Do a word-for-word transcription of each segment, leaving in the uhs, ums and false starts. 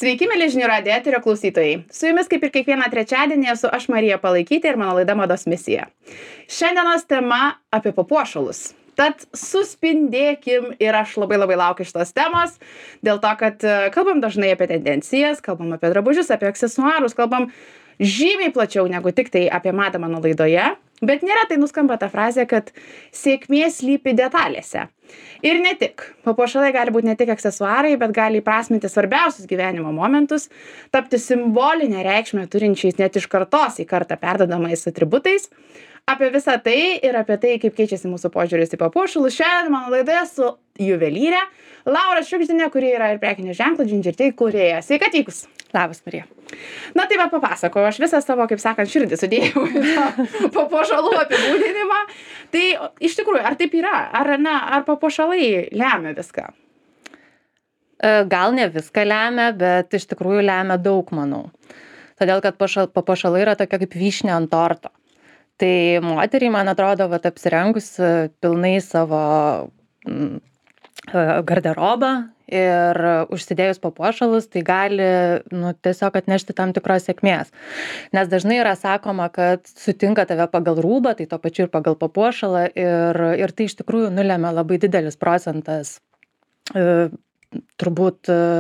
Sveiki, mėly žinių radijo eterio klausytojai. Su jumis kaip ir kiekvieną trečiadienį esu aš Marija Palaikytė ir mano laida Mados misija. Šiandienos tema apie papuošalus. Tad suspindėkim ir aš labai labai laukiu šitos temos, dėl to, kad kalbam dažnai apie tendencijas, kalbam apie drabužius, apie aksesuarus, kalbam žymiai plačiau negu tik tai apie madą mano laidoje, bet neretai nuskamba ta frazė, kad sėkmė slypi detalėse. Ir ne tik. Papuošalai gali būti ne tik aksesuarai, bet gali įprasminti svarbiausius gyvenimo momentus, tapti simbolinę reikšmę turinčiais net iš kartos į kartą perdodamais atributais. Apie visą tai ir apie tai, kaip keičiasi mūsų požiūris į papuošalus, šiandien mano laidoje su juvelyrė Laura Šiugždinė, kuri yra ir prekinio ženklo Ginger Tea kūrėja. Sveika atvykus. Labas, Marija. Na tai va papasakoju, aš visą savo, kaip sakant, širdį sudėjau į tą papuošalų apibūdinimą. Tai iš tikrųjų, ar taip yra? Ar, na, ar papuošalai lemia viską? Gal ne viską lemia, bet iš tikrųjų lemia daug, manau. Todėl, kad papuošalai yra tokia kaip vyšnia ant torto. Tai moteriai, man atrodo, vat, apsirengus pilnai savo mm, garderobą ir užsidėjus papuošalus, tai gali nu, tiesiog atnešti tam tikros sėkmės. Nes dažnai yra sakoma, kad sutinka tave pagal rūbą, tai to pačiu ir pagal papuošalą ir, ir tai iš tikrųjų nulemia labai didelis procentas e, turbūt e,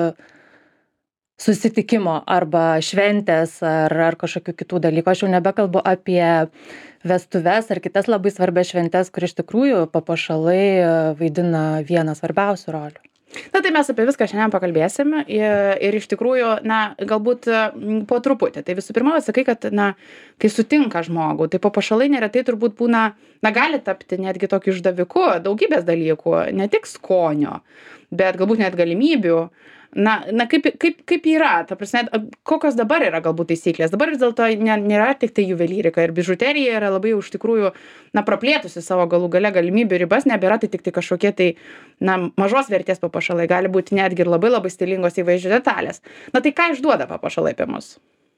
susitikimo arba šventės ar, ar kažkokių kitų dalykų. Aš jau nebekalbu apie vestuves ar kitas labai svarbias šventes, kur iš tikrųjų papuošalai vaidina vieną svarbiausių rolių. Na tai mes apie viską šiandien pakalbėsim ir, ir iš tikrųjų, na, galbūt po truputį. Tai visų pirma, sakai, kad, na, kai sutinka žmogų, tai papuošalai neretai turbūt būna, na, gali tapti netgi tokiu išdaviku daugybės dalykų, ne tik skonio, bet galbūt net galimybių. Na, na kaip, kaip, kaip yra, ta prasme, kokios dabar yra galbūt taisyklės. Dabar vis dėlto ne, nėra tik tai juvelyrika ir bižuterija yra labai už tikrųjų, na, praplėtusi savo galų gale galimybių ribas, nebėra tai tik tai kažkokie tai, na, mažos vertės papuošalai, gali būti netgi ir labai labai stilingos įvaizdžių detalės. Na tai ką išduoda papuošalai apie mus?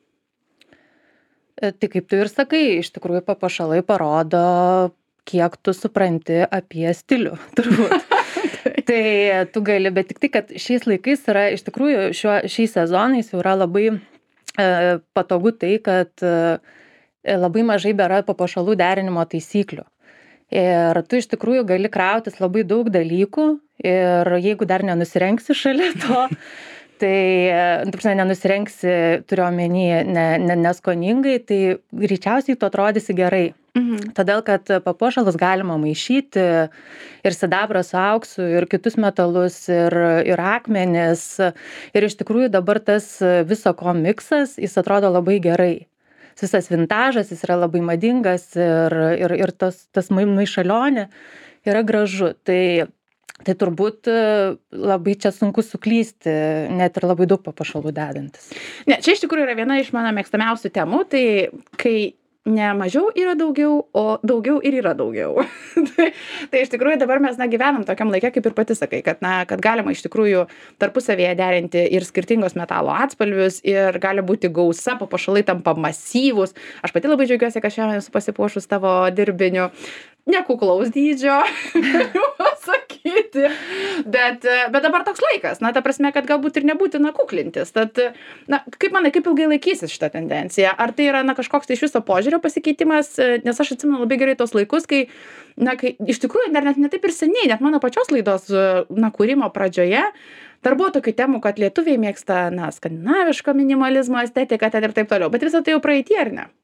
Tai kaip tu ir sakai, iš tikrųjų papuošalai parodo, kiek tu supranti apie stilių, turbūt. Tai tu gali, bet tik tai, kad šiais laikais yra, iš tikrųjų, šiuo, šiais sezonais jau yra labai e, patogu tai, kad e, labai mažai bėra papuošalų derinimo taisyklių. Ir tu iš tikrųjų gali krautis labai daug dalykų ir jeigu dar nenusirengsi šalia to, tai, tu prasme, nenusirengsi, turiu omeny, ne, ne, neskoningai, tai greičiausiai tu atrodysi gerai. Mhm. Todėl, kad papuošalus galima maišyti ir sidabrą su auksu, ir kitus metalus, ir, ir akmenis. Ir iš tikrųjų dabar tas viso ko miksas, jis atrodo labai gerai. Visas vintažas, jis yra labai madingas ir, ir, ir tas, tas maišalionė yra gražu. Tai, tai turbūt labai čia sunku suklysti, net ir labai daug papuošalų dedantis. Ne, čia iš tikrųjų yra viena iš mano mėgstamiausių temų, tai kai ne mažiau yra daugiau, o daugiau ir yra daugiau. tai, tai iš tikrųjų dabar mes na, gyvenam tokiam laikė, kaip ir pati sakai, kad, na, kad galima iš tikrųjų tarpusavėje derinti ir skirtingos metalo atspalvius ir gali būti gausa, papuošalai tampa masyvūs. Aš pati labai džiaugiuosi, kad šiandien esu pasipuošus tavo dirbiniu. Nekuklaus dydžio, galiu pasakyti, bet, bet dabar toks laikas, na, ta prasme, kad galbūt ir nebūtina kuklintis. Tad, na, kaip manai, kaip ilgai laikysis šitą tendenciją? Ar tai yra, na, kažkoks tai iš viso požiūrio pasikeitimas? Nes aš atsimenu labai gerai tos laikus, kai, na, kai iš tikrųjų dar net ne taip ir seniai, net mano pačios laidos, na, kūrimo pradžioje, dar buvo tokių temų, kad lietuviai mėgsta, na, skandinaviško minimalizmo estetiką ir taip toliau, bet visą tai jau praeitį, ar ne?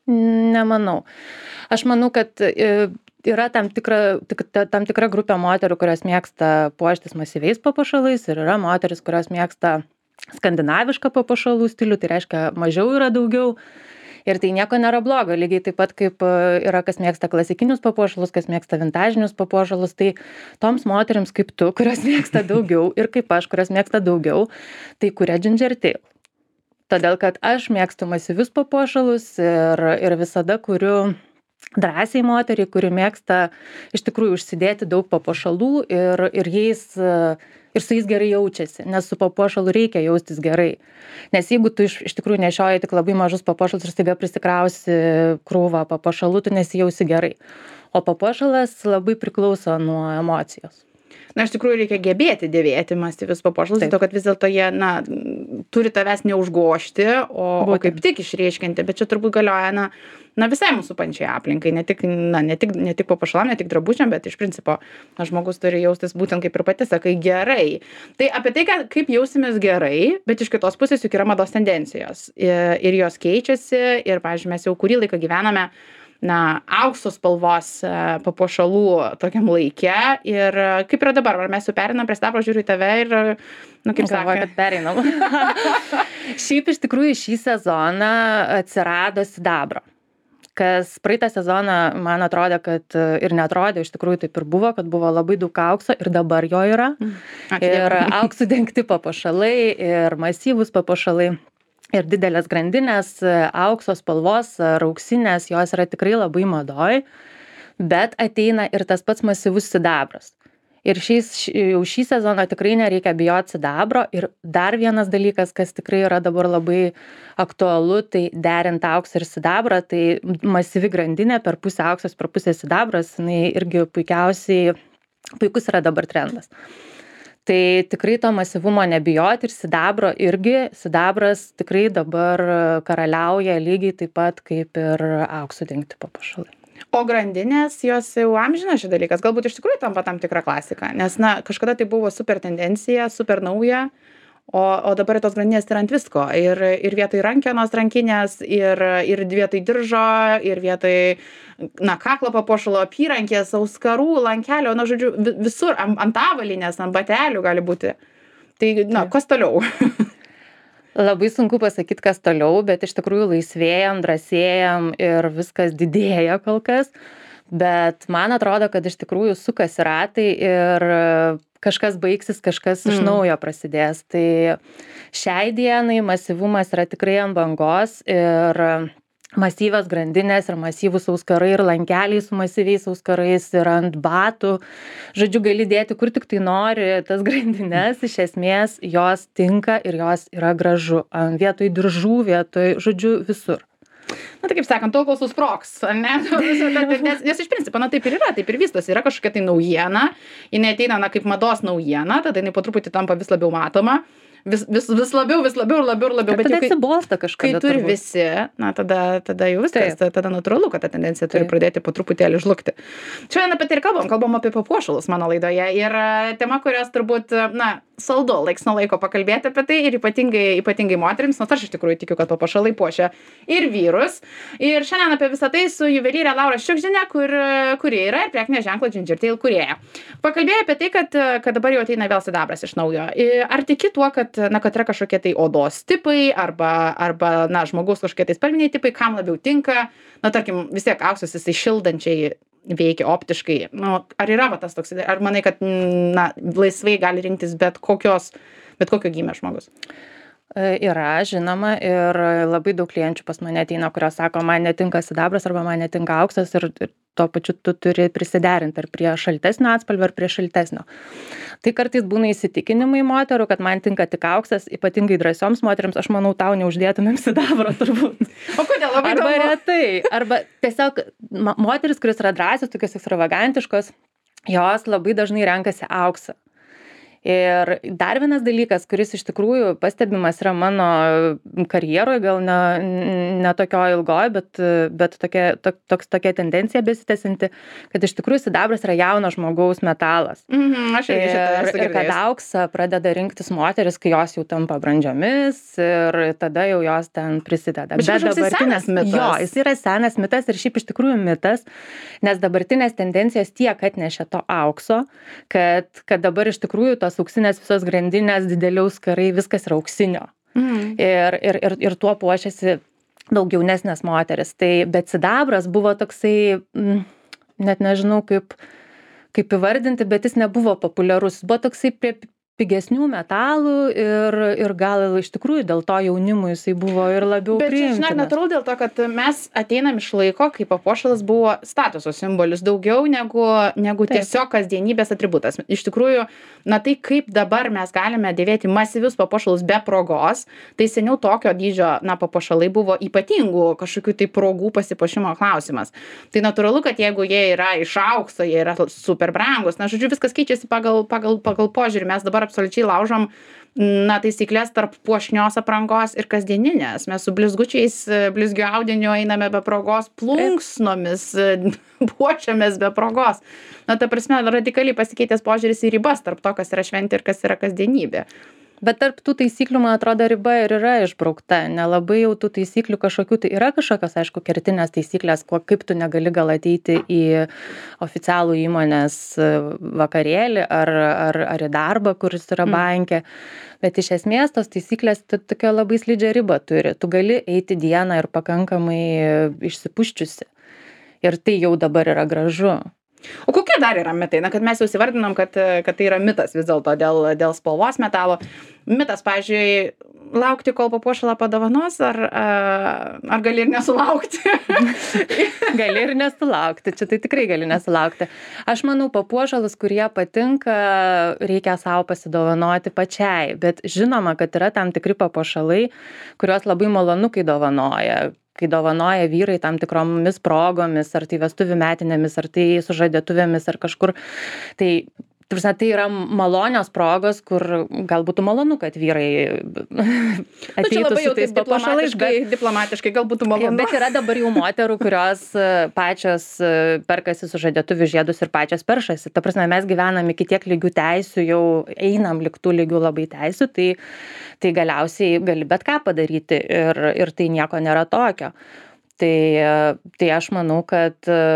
Nemanau. Aš manau, kad yra tam tikra, tik, tam tikra grupė moterų, kurios mėgsta puoštis masyviais papuošalais ir yra moteris, kurios mėgsta skandinavišką papuošalų stilių, tai reiškia mažiau yra daugiau ir tai nieko nėra blogo, lygiai taip pat kaip yra kas mėgsta klasikinius papuošalus, kas mėgsta vintažinius papuošalus, tai toms moterims kaip tu, kurios mėgsta daugiau ir kaip aš, kurios mėgsta daugiau, tai kuria Ginger Tea. Todėl, kad aš mėgstu masyvius papuošalus ir, ir visada kuriu drąsiai moteriai, kuri mėgsta iš tikrųjų užsidėti daug papuošalų ir, ir, jais, ir su jais gerai jaučiasi, nes su papuošalu reikia jaustis gerai. Nes jeigu tu iš, iš tikrųjų nešioji tik labai mažus papuošalus ir staiga prisikrausi krūvą papuošalų, tu nesijausi gerai. O papuošalas labai priklauso nuo emocijos. na, iš tikrųjų reikia gebėti dėvėti masyvius papuošalus, dėl to, kad vis dėlto jie, na, turi tavęs neužgožti, o, o kaip tik išreiškinti, bet čia turbūt galioja, na, na visai mūsų pančiai aplinkai, ne tik, na, ne tik, ne tik papuošalam, ne tik drabužiam, bet iš principo, na, žmogus turi jaustis būtent kaip ir pati sakai, gerai. Tai apie tai, kad, kaip jausimės gerai, bet iš kitos pusės juk yra mados tendencijos ir, ir jos keičiasi ir, pavyzdžiui, mes jau kurį laiką gyvename, na, aukso spalvos papuošalų tokiam laike ir kaip yra dabar, ar mes jau perinam prie sidabro, žiūriu į tave ir, nu, kaip Galvoju, kad pereinam. Šiaip iš tikrųjų šį sezoną atsirado sidabro, kas praeitą sezoną man atrodė, kad ir netrodė, iš tikrųjų taip ir buvo, kad buvo labai daug aukso ir dabar jo yra. Ačiū Ir Dievui. auksų dengti papuošalai ir masyvūs papuošalai. Ir didelės grandinės, aukso spalvos ar auksinės, jos yra tikrai labai madoj, bet ateina ir tas pats masyvus sidabras. Ir šiais, jau šį sezoną tikrai nereikia bijoti sidabro. Ir dar vienas dalykas, kas tikrai yra dabar labai aktualu, tai derinti auksą ir sidabrą, tai masyvi grandinė per pusę auksas, per pusę sidabras, jinai irgi puikiausiai, puikus yra dabar trendas. Tai tikrai to masyvumo nebijoti ir sidabro irgi, sidabras tikrai dabar karaliauja lygiai taip pat kaip ir auksų dengti papuošalai. O grandinės, jos jau amžina šį dalykas, galbūt iš tikrųjų tampa tam tikra klasika, nes, na, kažkada tai buvo super tendencija, super nauja, o, o dabar tos grandinės yra ant visko. Ir, ir vietoj rankenos rankinės, ir, ir vietoj diržo, ir vietoj, na, kaklo papuošalo, apyrankės, auskarų, lankelio, na, žodžiu, visur, ant, ant avalinės, ant batelių gali būti. Tai, na, kas toliau? Labai sunku pasakyti, kas toliau, bet iš tikrųjų laisvėjam, drąsėjam ir viskas didėja kol kas. Bet man atrodo, kad iš tikrųjų sukasi ratai ir kažkas baigsis, kažkas iš naujo prasidės. Tai šiai dienai masyvumas yra tikrai ant bangos ir masyvios grandinės ir masyvūs auskarai ir lankeliai su masyviais auskarais ir ant batų. Žodžiu, gali dėti kur tik tai nori tas grandinės, iš esmės jos tinka ir jos yra gražu. Vietoj diržų, vietoj, žodžiu, visur. Na, tai kaip sakant, tol kol susprogs, ne? Nes, nes iš principo, na, taip ir yra, taip ir vystosi. Yra kažkokia tai naujiena, jinai ateina, na, kaip mados naujiena, tada jinai po truputį tampa vis labiau matoma. Vis, vis, vis labiau, vis labiau ir labiau ir labiau. Ir tada atsibosta kažkada. Kai turi visi, na, tada, tada jau viskas, Taip. tada natūralu, kad ta tendencija turi Taip. pradėti po truputėlį žlugti. Šiandien apie tai ir kalbam, kalbam apie papuošalus mano laidoje. Ir e, tema, kurios turbūt, na, saldu, laiks nuo laiko pakalbėti apie tai ir ypatingai, ypatingai moterims, nors aš iš tikrųjų tikiu, kad papuošalai puošia ir vyrus. Ir šiandien apie visą tai su juvelyrė Laura Šiukždienė, kur, kuri yra ir prekinio ženklo Ginger Tail kūrėja. Pakalbėjo apie tai, kad, kad dabar jau ateina vėl sidabras iš naujo. Ar tiki tuo, kad, na, kad yra kažkokie tai odos tipai arba, arba na, žmogaus kažkokie tai spalviniai tipai, kam labiau tinka? Na, tarkim, vis tiek auksas jisai šildančiai veikia optiškai. Nu, ar yra va tas toks, ar manai, kad, na, laisvai gali rinktis bet kokios, bet kokio gymio žmogus? Yra, žinoma, ir labai daug klienčių pas mane ateina, kurios sako, man netinka sidabras arba man netinka auksas ir, ir tuo pačiu tu turi prisiderinti ar prie šaltesnio atspalvio ar prie šiltesnio. Tai kartais būna įsitikinimai moterų, kad man tinka tik auksas, ypatingai drąsioms moteriams, aš manau, tau neuždėtumėm sidabro turbūt. O kodėl? Labai Arba įdomu. retai, arba tiesiog ma- moteris, kuris yra drąsios, tokios ekstravagantiškos, jos labai dažnai renkasi auksą. Ir dar vienas dalykas, kuris iš tikrųjų pastebimas yra mano karjeroje, gal ne, ne tokio ilgoje, bet, bet tokia, to, toks, tokia tendencija besitęsinti, kad iš tikrųjų sidabras yra jauno žmogaus metalas. Mhm, aš irgi šitą Ir, esu ir kad girdėjus. auksą pradeda rinktis moteris, kai jos jau tampa brandžiomis ir tada jau jos ten prisideda. Bet čia kažkoks tai senas mitas. Jo, jis yra senas mitas ir šiaip iš tikrųjų mitas, nes dabartinės tendencijos tiek atnešė to aukso, kad, kad dabar iš tikrųjų tos auksinės visos grandinės, dideliau skarai, viskas yra auksinio. Mhm. Ir, ir, ir, ir tuo puošiasi daug jaunesnės moteris. Tai, bet sidabras buvo toksai, mm, net nežinau kaip, kaip įvardinti, bet jis nebuvo populiarus. Jis buvo toksai prie, pigesnių metalų ir ir gal iš tikrųjų dėl to jaunimui jisai buvo ir labiau Bet čia, žinok, priimtinas. natūralu dėl to, kad mes ateinam iš laiko, kai papuošalas buvo statuso simbolis daugiau negu, negu Taip. tiesiog kasdienybės atributas. Iš tikrųjų, na tai kaip dabar mes galime dėvėti masyvius papuošalus be progos, tai seniau tokio dydžio, na, papuošalai buvo ypatingų kažkokių tai progų pasipuošimo klausimas. Tai natūralu, kad jeigu jie yra iš aukso, jie yra super brangus, na, žodžiu, viskas keičiasi pagal, pagal, pagal požiūrį. Mes dabar absoliučiai laužom, na, taisyklės tarp puošnios aprangos ir kasdieninės. Mes su blizgučiais, blizgiu audiniu einame be progos, plunksnomis puošiamės be progos. Na, ta prasme, radikaliai pasikeitęs požiūris į ribas tarp to, kas yra šventė ir kas yra kasdienybė. Bet tarp tų taisyklių, man atrodo, riba ir yra išbraukta. Nelabai jau tų taisyklių kažkokių, tai yra kažkokios, aišku, kertinės taisyklės, kuo, kaip tu negali gal ateiti į oficialų įmonės vakarėlį ar, ar, ar į darbą, kuris yra banke. Bet iš esmės tos taisyklės tokia labai slidžią ribą turi. Tu gali eiti dieną ir pakankamai išsipuščiusi. Ir tai jau dabar yra gražu. O kokie dar yra mitai? Na, kad mes jau įsivardinom, kad, kad tai yra mitas vis dėlto dėl, dėl spalvos metalo. Mitas, pavyzdžiui, laukti, kol papuošalą padovanos, ar, ar gali ir nesulaukti? Gali ir nesulaukti, čia tai tikrai gali nesulaukti. Aš manau, papuošalus, kurie patinka, reikia savo pasidovanoti pačiai. Bet žinoma, kad yra tam tikri papuošalai, kuriuos labai malonu, kai dovanoja. Kai dovanoja vyrai tam tikromis progomis, ar tai vestuvių metinėmis, ar tai sužadėtuvėmis, ar kažkur. Tai, tarsi, tai yra malonios progos, kur gal būtų malonu, kad vyrai ateitų su tais papuošalais. Bet diplomatiškai gal būtų malonu. Bet yra dabar jau moterų, kurios pačios perkasi sužadėtuvių žiedus ir pačios peršasi. Ta prasme, mes gyvenam iki tiek lygių teisių, jau einam liktų lygių labai teisių, tai tai galiausiai gali bet ką padaryti ir, ir tai nieko nėra tokio. Tai, tai aš manau, kad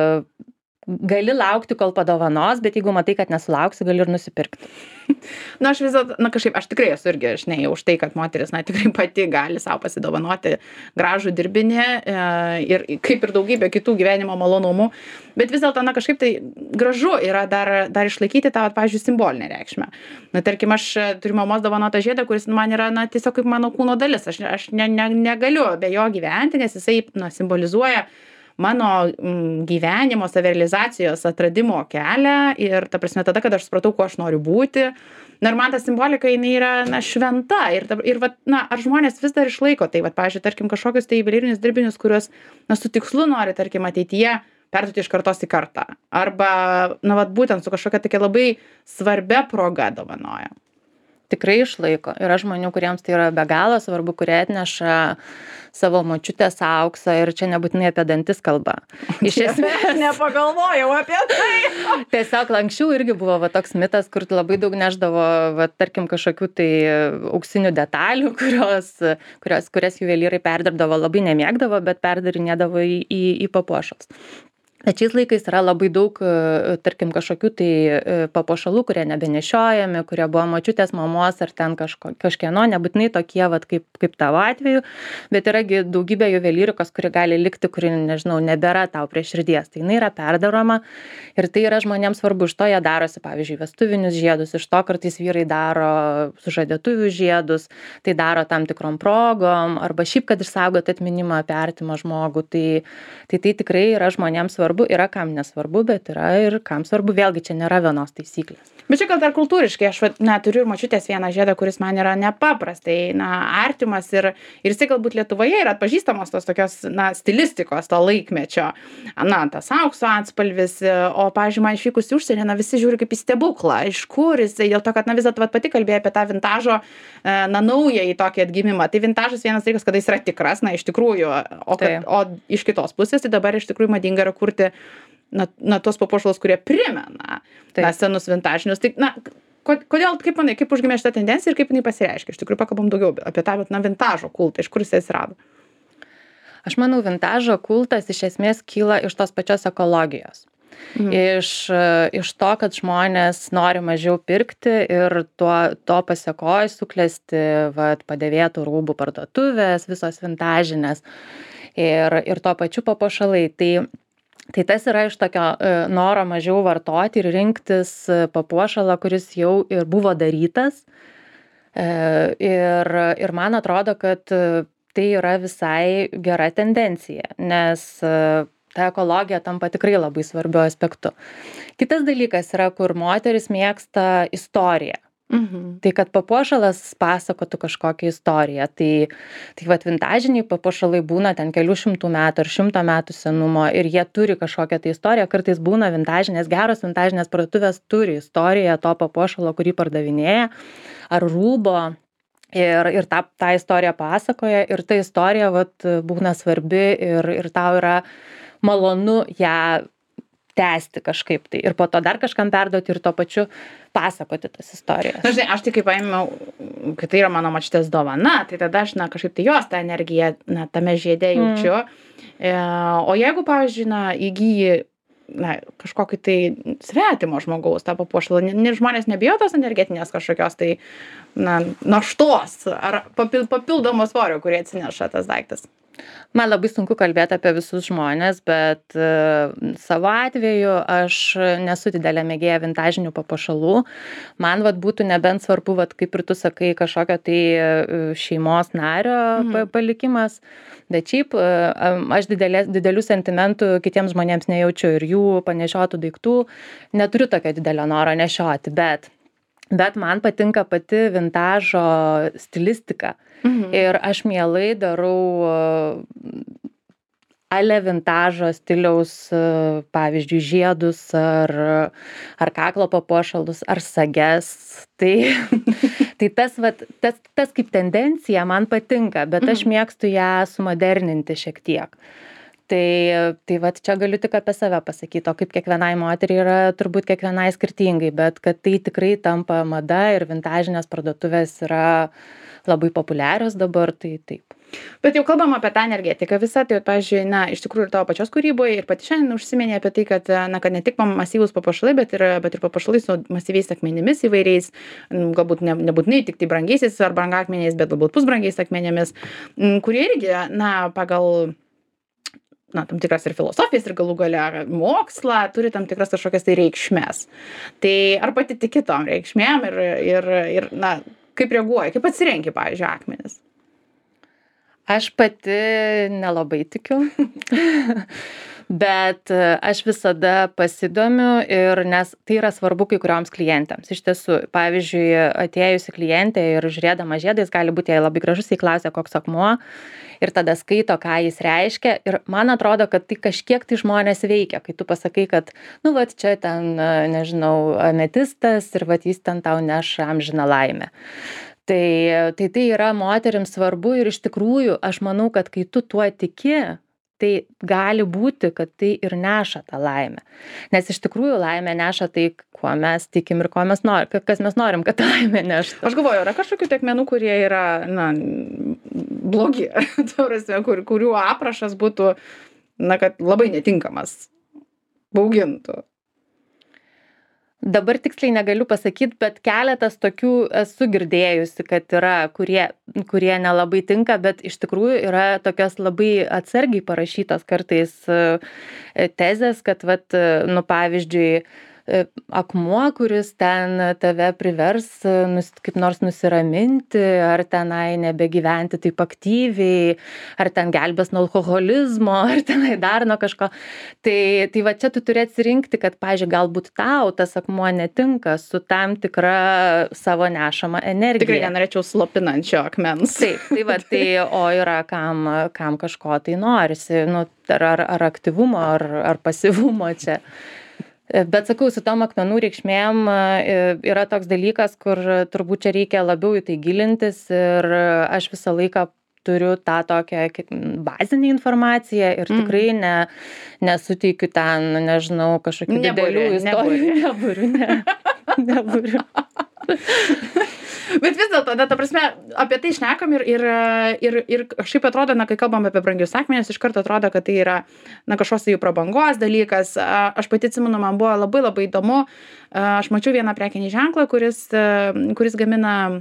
gali laukti, kol padovanos, bet jeigu matai, kad nesulauksi, gali ir nusipirkti. Na, aš vis dėlto, na, kažkaip, aš tikrai esu irgi, aš ne, už tai, kad moteris, na, tikrai pati gali savo pasidovanoti gražų dirbinį e, ir kaip ir daugybė kitų gyvenimo malonumų, bet vis dėlto, na, kažkaip tai gražu yra dar, dar išlaikyti tą, pavyzdžiui, simbolinę reikšmę. Na, tarkim, aš turiu mamos dovanotą žiedą, kuris man yra, na, tiesiog kaip mano kūno dalis. Aš, aš ne, ne, negaliu be jo gyventi, nes jisai, na, simbolizuoja mano mm, gyvenimo, savirealizacijos atradimo kelią ir, ta prasme, tada, kad aš supratau, kuo aš noriu būti. Na, ir man ta simbolika, jinai yra, na, šventa. Ir, ir vat, na, ar žmonės vis dar išlaiko tai, vat, pavyzdžiui, tarkim, kažkokius tai juvelyrinius dirbinius, kuriuos, na, su tikslu nori, tarkim, ateityje perduoti iš kartos į kartą. Arba, na, vat, būtent su kažkokia tokia labai svarbia proga dovanoja. Tikrai išlaiko. Yra žmonių, kuriems tai yra be galo svarbu, kurie atneša savo močiutės auksą ir čia nebūtinai apie dantis kalba. Iš esmės nepagalvojau apie tai. Tiesiog anksčiau irgi buvo va, toks mitas, kur labai daug neždavo, va, tarkim, kažkokių tai auksinių detalių, kurios, kurios, kurias juvelyrai perdirbdavo, labai nemėgdavo, bet perdarinėdavo į, į, į papuošalus. Bet šiais laikais yra labai daug, tarkim, kažkokių tai papuošalų, kurie nebenešiojami, kurie buvo močiutės, mamos ar ten kažko, kažkieno, nebūtinai tokie, vat, kaip, kaip tavo atveju, bet yragi daugybė juvelyrikos, kuri gali likti, kuri, nežinau, nebėra tau prie širdies. Tai jinai yra perdaroma ir tai yra žmonėms svarbu. Iš to jie darosi, pavyzdžiui, vestuvinius žiedus, iš to kartais vyrai daro sužadėtuvių žiedus, tai daro tam tikrom progom, arba šiaip, kad išsaugot atminimą apie artimą žmogų. Tai tai, tai tikrai yra žmonėms svarbu. Yra kam nesvarbu, bet yra ir kam svarbu. Vėlgi, čia nėra vienos taisyklės. Bet čia gal dar kultūriškai, aš, na, turiu ir močiutės vieną žiedą, kuris man yra nepaprastai, na, artimas ir, ir jisai galbūt Lietuvoje yra atpažįstamos tos tokios, na, stilistikos to laikmečio. Na, tas aukso atspalvis, o, pavyzdžiui, man išvykus į užsienį, na, visi žiūri kaip į stebuklą. Iš kur jisai, dėl to, kad, na, vis dėlto pati kalbėjai apie tą vintažo, na, naują į tokį atgimimą. Tai vintažas vienas dalykas, kada jis yra tikras, na, iš tikrųjų, o, kad, o iš kitos pusės, tai dabar iš tikrųjų madinga yra kurti na, na tos papuošalus, kurie primena na, senus vintažinius. Tai, na, kodėl, kaip manai, kaip užgimė šitą tendenciją ir kaip jinai pasireiškia? Iš tikrųjų, pakalbam daugiau apie tą, na, vintažo kultą, iš kur jis atsirado. Aš manau, vintažo kultas iš esmės kyla iš tos pačios ekologijos. Mhm. Iš, iš to, kad žmonės nori mažiau pirkti ir tuo, to pasekoj suklesti vat, padėvėtų rūbų parduotuvės, visos vintažinės ir, ir to pačiu papuošalai. Tai Tai tas yra iš tokio e, noro mažiau vartoti ir rinktis e, papuošalą, kuris jau ir buvo darytas. E, ir, ir man atrodo, kad e, tai yra visai gera tendencija, nes e, ta ekologija tampa tikrai labai svarbiu aspektu. Kitas dalykas yra, kur moteris mėgsta istoriją. Mhm. Tai kad papuošalas pasakotų kažkokią istoriją. Tai, tai vat vintažiniai papuošalai būna ten kelių šimtų metų ar šimto metų senumo ir jie turi kažkokią tai istoriją. Kartais būna vintažinės, geros vintažinės parduotuvės turi istoriją to papuošalo, kurį pardavinėja, ar rūbo. Ir, ir tą, tą istoriją pasakoja ir ta istorija vat, būna svarbi ir, ir tau yra malonu ją tęsti kažkaip tai ir po to dar kažkam perduoti ir tuo pačiu pasakoti tas istorijas. Na, žinai, aš tik kaip paėmiau, kad tai yra mano močiutės dovana, tai tada aš, na, kažkaip tai jos tą energiją, na, tame žiede jaučiu. Mm. E, o jeigu, pavyzdžiui, na, įgyji, na, kažkokį tai svetimo žmogaus tą papuošalą, ne, žmonės nebijo tos energetinės kažkokios tai, na, naštos ar papil, papildomo svorio, kurie atsineša tas daiktas. Man labai sunku kalbėti apie visus žmonės, bet uh, savo atveju aš nesu didelė mėgėja vintažinių papuošalų. Man vat būtų nebent svarbu, vat, kaip ir tu sakai, kažkokio tai šeimos nario mhm. palikimas, bet šiaip uh, aš didelė, didelių sentimentų kitiems žmonėms nejaučiu ir jų panešiotų daiktų neturiu tokio didelio noro nešioti, bet Bet man patinka pati vintažo stilistika. Mhm. Ir aš mielai darau ale vintažo stiliaus, pavyzdžiui, žiedus ar, ar kaklo papuošalus, ar sages. Tai, tai tas, vat, tas, tas kaip tendencija man patinka, bet aš mėgstu ją sumoderninti šiek tiek. Tai, tai vat čia galiu tik apie save pasakyti, o kaip kiekvienai moteriai yra turbūt kiekvienai skirtingai, bet kad tai tikrai tampa mada ir vintažinės parduotuvės yra labai populiarios dabar, tai taip. Bet jau kalbam apie tą energetiką visą, tai, pavyzdžiui, na, iš tikrųjų ir tavo pačios kūryboje ir pati šiandien užsiminė apie tai, kad, na, kad ne tik masyvūs papuošalai, bet ir, bet ir papuošalai su masyviais akmenimis įvairiais, galbūt ne, nebūtinai tik tai brangiaisiais ar brangakmeniais, bet galbūt pusbrangiais akmenėmis, kurie irgi, na, pagal na, tam tikras ir filosofijas, ir galų gale mokslą, turi tam tikras kažkokias tai reikšmės. Tai ar pati tiki tom reikšmėm ir, ir, ir na, kaip reaguoji, kaip atsirenki, pavyzdžiui, akmenis? Aš pati nelabai tikiu, bet aš visada pasidomiu ir nes tai yra svarbu kai kurioms klientėms. Iš tiesų, pavyzdžiui, atėjusi klientė ir žiūrėdama žiedą, jis gali būti jai labai gražus, jis klausia, koks akmuo ir tada skaito, ką jis reiškia. Ir man atrodo, kad tai kažkiek tai žmonės veikia, kai tu pasakai, kad, nu, vat čia ten, nežinau, ametistas ir vat jis ten tau neša amžiną laimę. Tai, tai tai yra moterims svarbu ir iš tikrųjų aš manau, kad kai tu tuo tiki, tai gali būti, kad tai ir neša tą laimę. Nes iš tikrųjų laimę neša tai, kuo mes tikim ir ko mes norim, kas mes norim, kad laimę neštų. Aš galvoju, yra kažkokių tiek menų, kurie yra, na, blogi, kur, kurių aprašas būtų, na, kad labai netinkamas, baugintų. Dabar tiksliai negaliu pasakyti, bet keletas tokių esu girdėjusi, kad yra, kurie, kurie nelabai tinka, bet iš tikrųjų yra tokios labai atsargiai parašytos kartais tezės, kad, vat, nu, pavyzdžiui, akmuo, kuris ten tave privers nus, kaip nors nusiraminti, ar tenai nebegyventi taip aktyviai, ar ten gelbės nuo alkoholizmo, ar tenai dar nuo kažko. Tai, tai va čia tu turi atsirinkti, kad, pavyzdžiui, galbūt tau tas akmuo netinka su tam tikra savo nešama energija. Tikrai nenorėčiau slopinančio akmens. Taip, tai va, tai, o yra kam, kam kažko tai norisi, nu, ar, ar aktyvumo, ar, ar pasyvumo čia. Bet sakau, su tom akmenų reikšmėm yra toks dalykas, kur turbūt čia reikia labiau į tai gilintis ir aš visą laiką turiu tą tokią bazinę informaciją ir tikrai ne, nesuteikiu ten, nežinau, kažkokių didelių istorijų. Neburiu, ne, neburiu. Bet vis dėlto, ta prasme, apie tai šnekam ir, ir, ir, ir kažkaip atrodo, na, kai kalbam apie brangius akmenis, iš karto atrodo, kad tai yra, na, kažkoks jų prabangos dalykas. Aš pati atsimenu, man buvo labai labai įdomu. Aš mačiau vieną prekinį ženklą, kuris, kuris gamina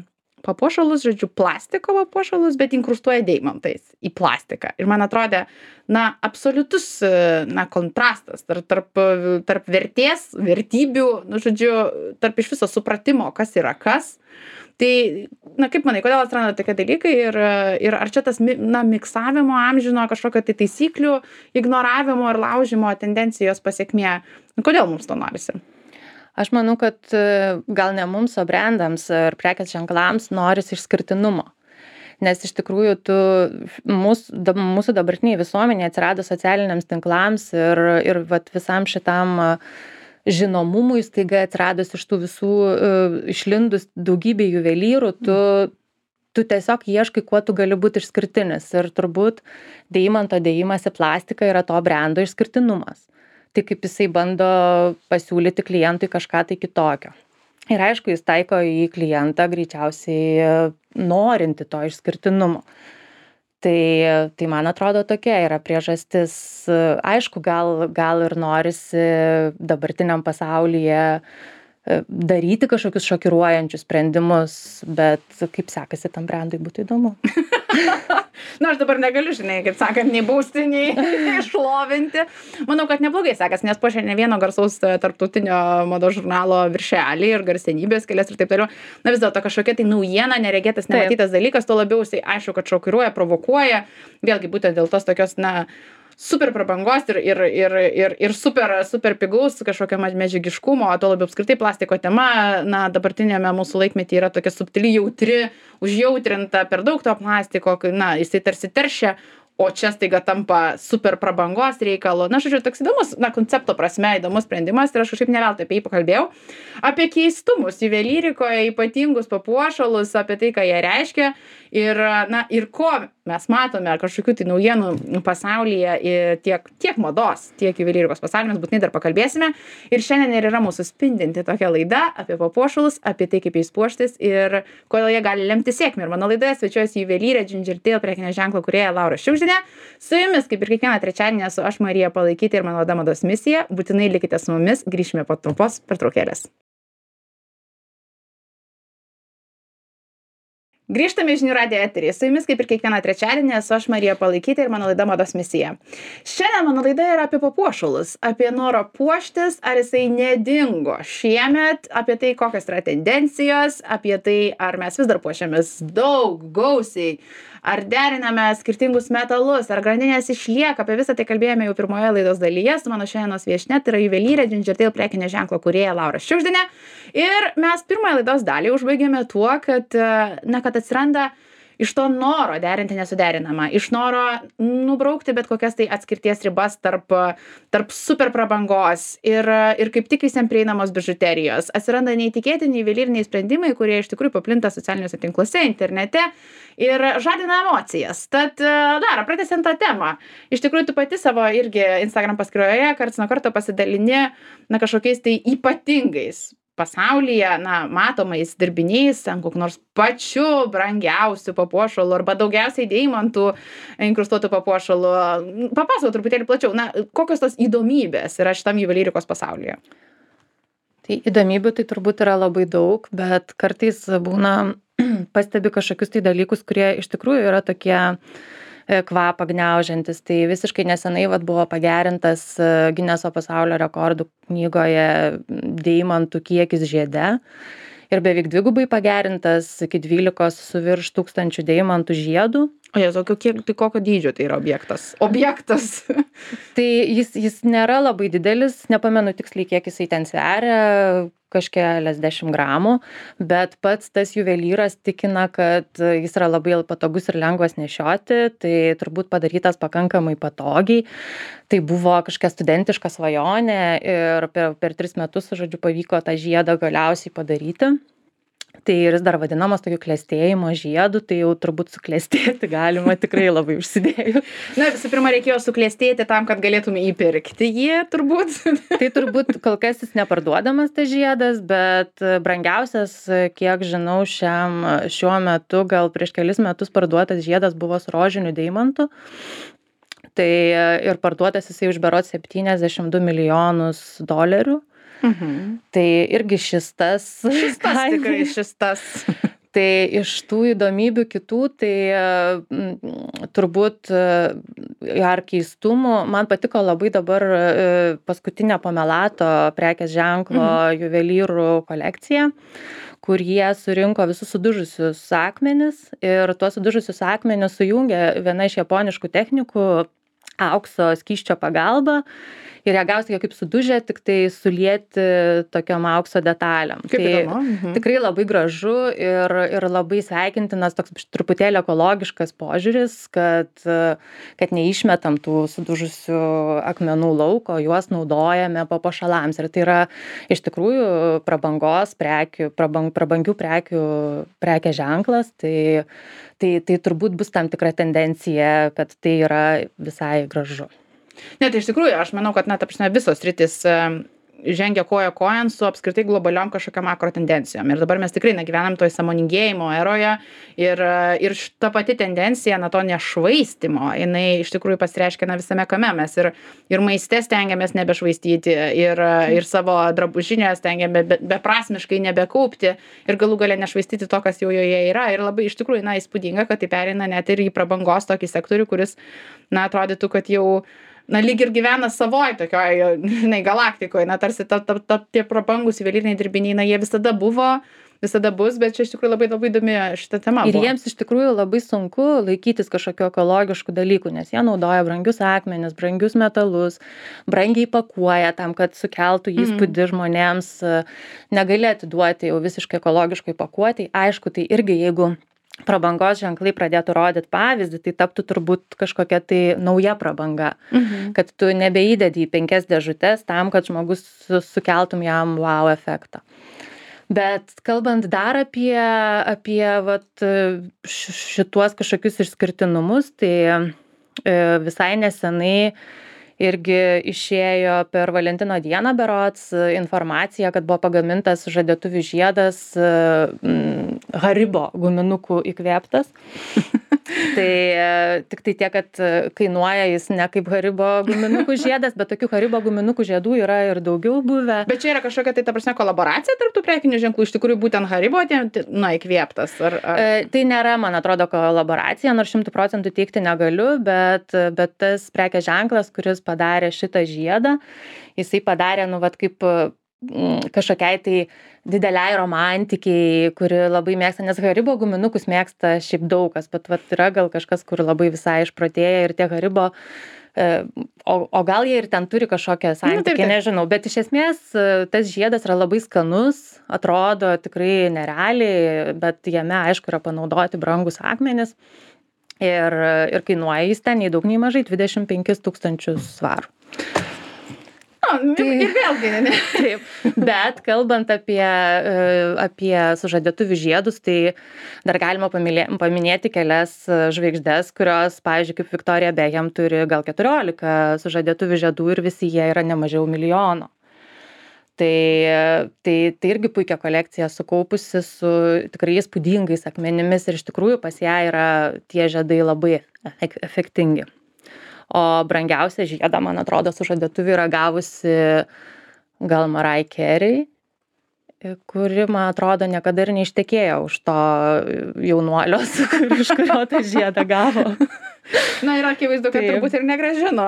papuošalus, žodžiu, plastiko papuošalus, bet inkrustuoja deimantais į plastiką. Ir man atrodė, na, absoliutus, na, kontrastas tarp, tarp, tarp vertės, vertybių, nu, žodžiu, tarp iš viso supratimo, kas yra kas. Tai, na, kaip manai, kodėl atsiranda tokie dalykai ir, ir ar čia tas, na, miksavimo amžino kažkokio tai taisyklių, ignoravimo ir laužimo tendencijos pasiekmė? Kodėl mums to norisi? Aš manau, kad gal ne mums, o brandams ar prekės ženklams norisi išskirtinumo. Nes iš tikrųjų tu, mūsų, mūsų dabartiniai visuomenė atsirado socialiniams tinklams ir, ir vat, visam šitam žinomumui staiga atsiradus iš tų visų uh, išlindus daugybė juvelyrų, tu, tu tiesiog ieškai, kuo tu gali būti išskirtinis. Ir turbūt deimanto dėjimas į plastiką yra to brando išskirtinumas. Tai kaip jisai bando pasiūlyti klientui kažką tai kitokio. Ir aišku, jis taiko į klientą greičiausiai norinti to išskirtinumo. Tai, tai man atrodo tokia yra priežastis. Aišku, gal, gal ir norisi dabartiniam pasaulyje daryti kažkokius šokiruojančius sprendimus, bet kaip sekasi tam brandui, būtų įdomu. Na, aš dabar negaliu, žinai, kaip sakant, nei bausti, nei išlovinti. Manau, kad neblogai sekasi, nes puošia ne vieno garsaus tarptautinio mados žurnalo viršelį ir garsenybės kelias ir taip toliau. Na, vis dėlto kažkokia tai naujiena, neregėtas, nematytas dalykas, to labiau jisai aišku, kad šokiruoja, provokuoja. Vėlgi būtent dėl tos tokios, na, super prabangos ir, ir, ir, ir, ir super, super pigaus kažkokio medžiagiškumo, to labiau apskritai plastiko tema, na, dabartinėme mūsų laikmetį yra tokia subtili, jautri, užjautrinta, per daug to plastiko, na, jisai tarsi teršia, o čia staiga tampa super prabangos reikalo. Na, žodžiu, toks įdomus, na, koncepto prasme įdomus sprendimas ir aš kažkaip ne veltui apie jį pakalbėjau. Apie keistumus juvelyrikoje, ypatingus papuošalus, apie tai, ką jie reiškia ir, na, ir ko mes matome kažkokių tai naujienų pasaulyje tiek, tiek mados, tiek juvelyrikos pasaulyje, mes būtinai dar pakalbėsime. Ir šiandien ir yra mūsų spindinti tokia laida apie papuošalus, apie tai, kaip jais puoštis ir kodėl jie gali lemti sėkmę. Ir mano laidoje svečiuojasi juvelyrė Ginger Tail prekinio ženklo kūrėja Laura Šiugždienė. Su jumis, kaip ir kiekvieną trečiadienį, esu aš Marija Palaikytė ir mano laida Mados misija. Būtinai likite su mumis, grįšime po trumpos pertraukėlės. Grįžtame į Žinių radijo eterį. Su jumis, kaip ir kiekvieną trečiadienį, esu aš Marija Palaikytė ir mano laida Mados misija. Šiandien mano laida yra apie papuošalus, apie norą puoštis, ar jisai nedingo šiemet, apie tai, kokios yra tendencijos, apie tai, ar mes vis dar puošiamės daug, gausiai, ar deriname skirtingus metalus, ar grandinės išlieka, apie visą tai kalbėjome jau pirmoje laidos dalyje su mano šiandienos viešnia, tai yra juvelyrė Ginger Tail prekinio ženklo kūrėja Laura Šiugždienė. Ir mes pirmąją laidos dalį užbaigėme tuo, kad, na, kad atsiranda iš to noro derinti nesuderinamą, iš noro nubraukti bet kokias tai atskirties ribas tarp, tarp super prabangos ir, ir kaip tik visiems prieinamos bižuterijos. Atsiranda neįtikėtini juvelyriniai sprendimai, kurie iš tikrųjų paplinta socialiniuose tinkluose, internete ir žadina emocijas. Tad, dar, pratęsiant tą temą, iš tikrųjų tu pati savo irgi Instagram paskyroje karts nuo karto pasidalini, na, kažkokiais tai ypatingais pasaulyje, na, matomais dirbiniais, ten kokiu nors pačiu brangiausiu papuošalu arba daugiausiai deimantų inkrustuotų papuošalų. Papasakok truputėlį plačiau, na, kokios tos įdomybės yra šitam juvelyrikos pasaulyje? Tai įdomybių tai turbūt yra labai daug, bet kartais būna pastebi kažkokius tai dalykus, kurie iš tikrųjų yra tokie kvapą gniaužiantis. Tai visiškai nesenai vat, buvo pagerintas Gineso pasaulio rekordų knygoje deimantų kiekis žiede ir beveik dvigubai pagerintas iki dvylikos su virš tūkstančių deimantų žiedų. O jie, kiek, tai kokio dydžio tai yra objektas? Objektas. Tai jis, jis nėra labai didelis, nepamenu tiksliai, kiek jisai ten sveria, kažkeliasdešimt gramų, bet pats tas juvelyras tikina, kad jis yra labai patogus ir lengvas nešioti, tai turbūt padarytas pakankamai patogiai. Tai buvo kažkokia studentiška svajonė ir per, per tris metus, žodžiu, pavyko tą žiedą galiausiai padaryti. Tai ir jis dar vadinamas tokiu klestėjimo žiedu, tai jau turbūt suklestėti galima tikrai labai užsidėjus. Na, visų pirma, reikėjo suklestėti tam, kad galėtume įpirkti jį, turbūt. Tai turbūt kol kas jis neparduodamas tas žiedas, bet brangiausias, kiek žinau, šiam, šiuo metu, gal prieš kelis metus parduotas žiedas buvo su rožiniu deimantu. Tai ir parduotas jisai už berods septyniasdešimt du milijonus dolerių. Mhm. Tai irgi šis tas. Šis tas tikrai šis tas. Tai iš tų įdomybių kitų, tai m, turbūt e, ar keistumų, man patiko labai dabar e, paskutinė Pomelato prekės ženklo Mhm. juvelyrų kolekcija, kur jie surinko visus sudužusius akmenis ir tuos sudužusius akmenis sujungė viena iš japoniškų technikų aukso skysčio pagalba ir jie gausi jie kaip sudužę, tik tai sulieti tokiom aukso detalėm. Kaip Tai įdomu. Mhm. tikrai labai gražu ir, ir labai sveikintinas toks truputėlį ekologiškas požiūris, kad, kad neišmetam tų sudužusių akmenų lauko, juos naudojame papuošalams. Ir tai yra iš tikrųjų prabangos prekių, prabang, prabangių prekių prekės ženklas. Tai, tai, tai turbūt bus tam tikra tendencija, kad tai yra visai gražu. Ne, tai iš tikrųjų, aš manau, kad, na, ta prasme, visos sritis e, žengia koja kojan su apskritai globaliom kažkokiam makro tendencijom. Ir dabar mes tikrai, na, gyvenam toj sąmoningėjimo eroje ir, e, ir ta pati tendencija, na, to nešvaistimo, jinai iš tikrųjų pasireiškia, na, visame kame. Mes ir, ir maiste stengiamės nebešvaistyti, ir, e, ir savo drabužinę stengiamės be, beprasmiškai nebekaupti ir galų gale nešvaistyti to, kas jau joje yra. Ir labai iš tikrųjų, na, įspūdinga, kad tai pereina net ir į prabangos tokį sektorių, kuris, na, atrodytų, kad jau na, lyg ir gyvena savoj tokioj, žinai, galaktikoje, na, tarsi ta, ta, ta, tie prabangūs juvelyriniai dirbiniai, na, jie visada buvo, visada bus, bet čia iš tikrųjų labai labai įdomi šita tema Ir buvo. jiems iš tikrųjų labai sunku laikytis kažkokio ekologiškų dalykų, nes jie naudoja brangius akmenis, brangius metalus, brangiai pakuoja tam, kad sukeltų įspūdį žmonėms, negali atiduoti jau visiškai ekologiškai pakuotai. Aišku, tai irgi jeigu prabangos ženklai pradėtų rodyti pavyzdį, tai taptų turbūt kažkokia tai nauja prabanga, Mhm. kad tu nebeįdedi į penkias dėžutes tam, kad žmogus su- sukeltum jam wow efektą. Bet kalbant dar apie, apie vat, š- šituos kažkokius išskirtinumus, tai e, visai nesenai irgi išėjo per Valentino dieną berods informacija, kad buvo pagamintas žadėtuvių žiedas mm, Haribo guminukų įkvėptas. Tai e, tik tai tiek, kad kainuoja jis ne kaip Haribo guminukų žiedas, bet tokių Haribo guminukų žiedų yra ir daugiau buvę. Bet čia yra kažkokia tai, ta prasme, kolaboracija tarp tų prekinių ženklų, iš tikrųjų būtent Haribo, tie, tie, na, įkvėptas. Ar, ar... E, tai nėra, man atrodo, kolaboracija, nors šimtų procentų teikti negaliu, bet, bet tas prekės ženklas, kuris padarė šitą žiedą, jisai padarė, nu, vat kaip mm, kažkokiai tai dideliai romantikiai, kuri labai mėgsta, nes Haribo guminukus mėgsta šiaip daug kas, bet vat yra gal kažkas, kur labai visai išprotėja ir tie Haribo, e, o, o gal jie ir ten turi kažkokią santykį, Nu, taip, taip. nežinau, bet iš esmės e, tas žiedas yra labai skanus, atrodo tikrai nerealiai, bet jame aišku yra panaudoti brangus akmenis ir, ir kainuoja jis ten nei daug nei mažai dvidešimt penkis tūkstančius svarų. Na, tai... Ir vėlgi, ne, ne. Taip, bet kalbant apie, e, apie sužadėtuvių žiedus, tai dar galima pamilė, paminėti kelias žvaigždes, kurios, pavyzdžiui, kaip Victoria Beckham turi gal keturiolika sužadėtuvių žiedų ir visi jie yra ne mažiau milijono. Tai, tai, tai irgi puikia kolekcija sukaupusi su tikrai įspūdingais akmenimis ir iš tikrųjų pas ją yra tie žiedai labai efek- efektingi. O brangiausia žiedą, man atrodo, sužadėtuvį yra gavusi gal Mariah Carey, kuri, man atrodo, niekada ir neištekėjo už to jaunuolio, su kur- iš kurio tą žiedą gavo. Na, ir akivaizdu, kad Taip. turbūt ir negražino.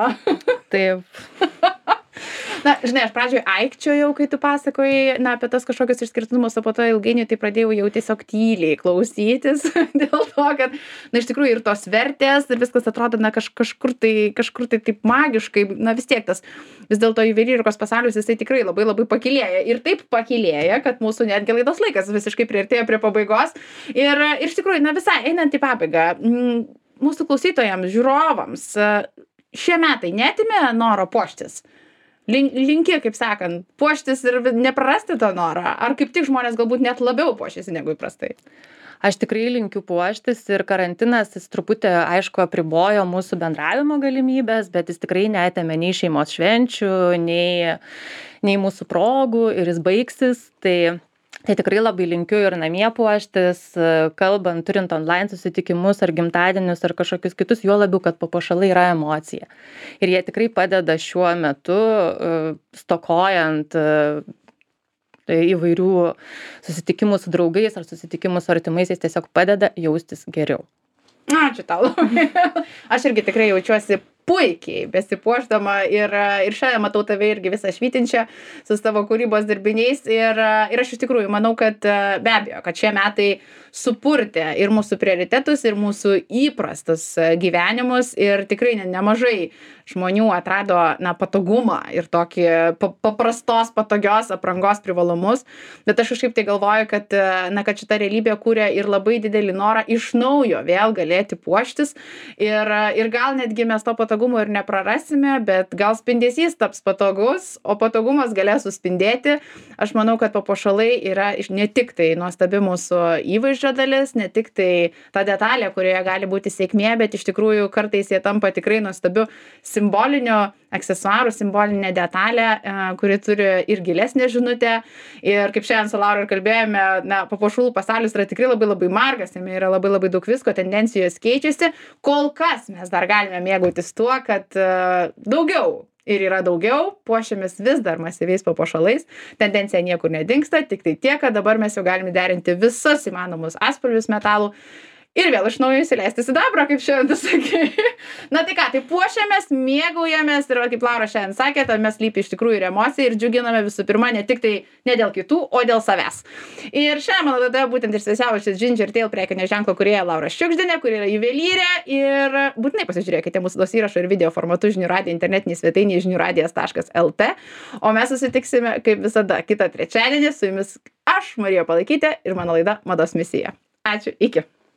Taip. Na, žinai, aš pradžioj aikčiojau, kai tu pasakojai, na, apie tas kažkokius išskirtinumus, o po to ilgainiui tai pradėjau jau tiesiog tyliai klausytis dėl to, kad, na, iš tikrųjų ir tos vertės ir viskas atrodo, na, kaž, kažkur tai, kažkur tai taip magiškai, na, vis tiek tas, vis dėlto juvelyrikos pasaulis, jisai tikrai labai labai pakilėja ir taip pakilėja, kad mūsų netgi laidos laikas visiškai priartėjo prie pabaigos ir, ir iš tikrųjų, na, visai einant į pabaigą, m, mūsų klausytojams, žiūrovams, šie metai neatėmė noro puoštis. Lin- Linki, kaip sakant, puoštis ir neprarasti to norą. Ar kaip tik žmonės galbūt net labiau puošiasi negu įprastai? Aš tikrai linkiu puoštis ir karantinas jis truputį, aišku, apribojo mūsų bendravimo galimybės, bet jis tikrai neatėmė nei šeimos švenčių, nei, nei mūsų progų ir jis baigsis. Tai Tai tikrai labai linkiu ir namie puoštis, kalbant, turint online susitikimus ar gimtadienius ar kažkokius kitus, juo labiau, kad papuošalai yra emocija. Ir jie tikrai padeda šiuo metu, stokojant tai įvairių susitikimų su draugais ar susitikimų su artimaisiais tiesiog padeda jaustis geriau. Ačiū tau labai. Aš irgi tikrai jaučiuosi puikiai besipuošdama ir, ir šiandien matau tave irgi visą švytinčią su savo kūrybos dirbiniais ir, ir aš iš tikrųjų manau, kad be abejo, kad šie metai supurtė ir mūsų prioritetus, ir mūsų įprastus gyvenimus ir tikrai nemažai žmonių atrado na, patogumą ir tokį paprastos, patogios aprangos privalumus, bet aš kažkaip tai galvoju, kad, na, kad šita realybė kūrė ir labai didelį norą iš naujo vėl galėti puoštis ir, ir gal netgi mes to patogumo ir neprarasime, bet gal spindesys taps patogus, o patogumas galės suspindėti. Aš manau, kad papuošalai yra ne tik tai nuostabi mūsų įvaizdžio dalis, ne tik tai ta detalė, kurioje gali būti sėkmė, bet iš tikrųjų kartais jie tampa tikrai nuostabiu simboliniu aksesuarų, simbolinė detalė, kuri turi ir gilesnę žinutę. Ir kaip šiandien su Laura ir kalbėjome, na, papuošalų pasaulis yra tikrai labai labai margas, jame yra labai labai daug visko, tendencijos keičiasi. Kol kas mes dar galime mėgautis tuo, kad uh, daugiau ir yra daugiau, puošiamės vis dar masyviais papuošalais, tendencija niekur nedingsta, tik tai tiek, kad dabar mes jau galime derinti visus įmanomus atspalvius metalų. Ir vėl iš naujo įsileisti sidabrą, kaip šiandien tu sakei. Na tai ką, tai puošiamės, mėgaujamės ir kaip Laura šiandien sakė, tai mes lypi iš tikrųjų ir emocija ir džiuginame visų pirma ne tik tai ne dėl kitų, o dėl savęs. Ir šiandien mano laidoje būtent ir svečiavosi Ginger Tail prekinio ženklo kūrėja Laura Šiugždienė, kuri yra juvelyrė ir būtinai pasižiūrėkite mūsų tos įrašo ir video formatu žinių radijo internetinį svetainį žinių radijas taškas lt. O mes susitiksime kaip visada kitą trečiadienį su jumis aš, Marija Palaikytė ir mano laida Mados misija. Ačiū, iki.